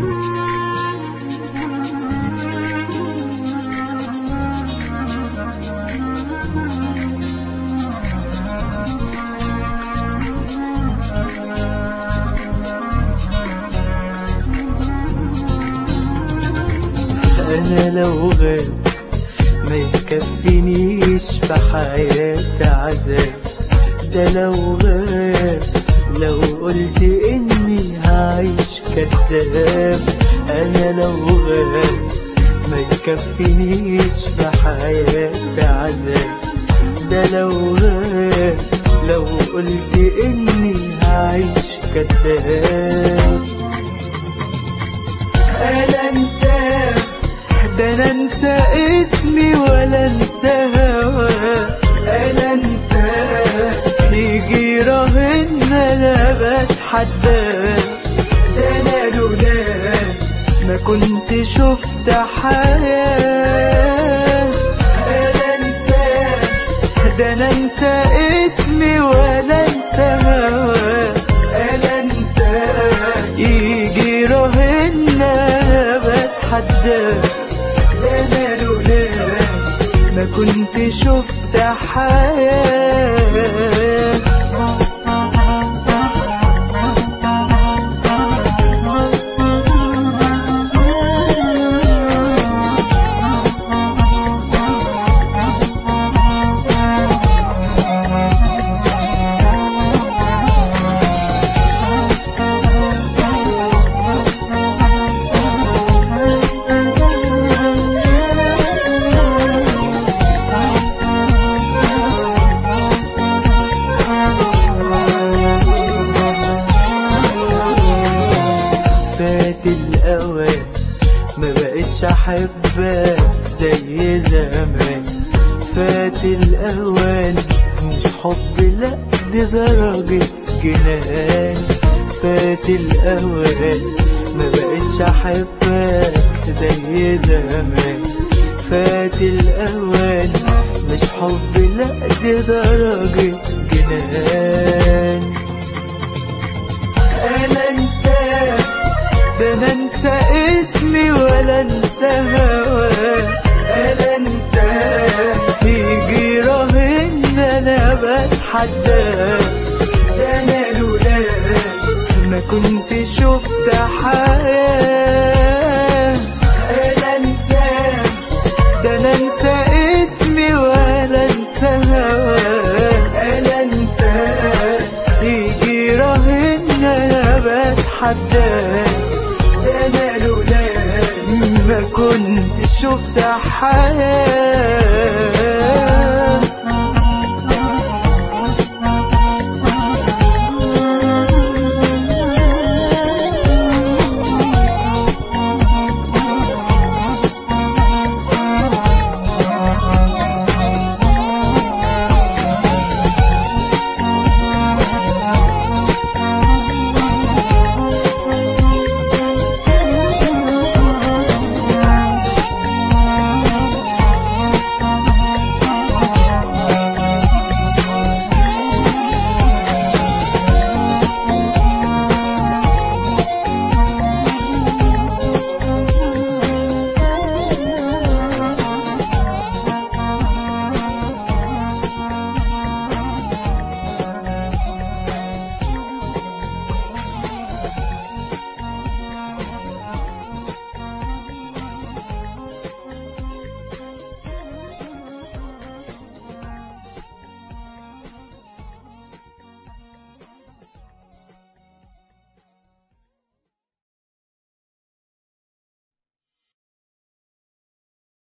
أنا لو غاب ما يكفينيش في حياتي عذاب. ده لو غاب لو قلت إني هعيش كداب. أنا لو غاب ما يكفينيش في حياتي عذاب. ده لو غاب لو قلت إني هعيش كداب. أنا أنساه، ده أنا أنسى اسمي ولا أنسى هواه. أنا أنساه يجي راهن أنا بتحداه. ده أنا لولاه ما كنت شفت حياة. أنا أنساه، ده أنا أنسى اسمي ولا أنسى هواه. أنا أنساه يجي راهن أنا بتحداه. أنا لولاه ما كنت شفت حياة. فات الأوان ما بقتش أحبك زي زمان. فات الأوان مش حب لأ دي درجة جنان. فات الأوان ما بقتش أحبك زي زمان. فات الأوان مش حب لأ دي درجة جنان. أنا أنساه، ده أنا أنسى اسمي ولا أنسى هواه. أنا أنساه يجي راهن أنا بتحداه. ده أنا لولاه ما كنت شفت حياة. أنا أنساه، ده أنا أنسى اسمي ولا أنسى هواه. أنا أنساه يجي راهن أنا بتحداه. أنا لولاه ما كنت شفت حياة.